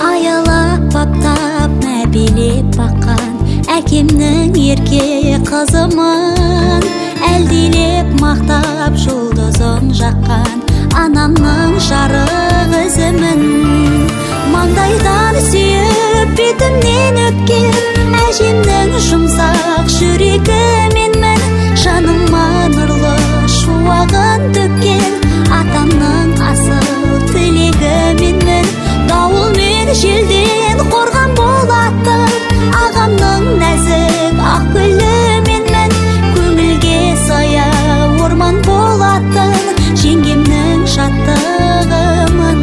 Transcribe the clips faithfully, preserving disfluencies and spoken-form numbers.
аялап баптап мәбелеп баққан әкемнің ерке қызымын, әлдилеп мақтап жұлдызын жаққан анамның жарық ізімін. Маңдайдан сүйіп бетімнен өпкен әжемнің жұмсақ жүрегі менмін, жаныма нұрлы шуағын төккен атамның асыл тілегі менмін. Дауыл мен желден қорған болатын ағамның нәзік ақ гүлі менмін, көңілге сая орман болатын жеңгемнің шаттығымын.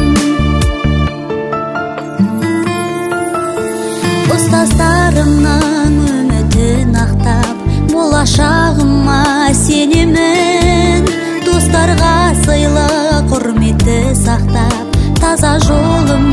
Ұстаздарымның үмітін ақтап болашағыма сенемін, достарға сыйлы құрметті сақтап таза жолым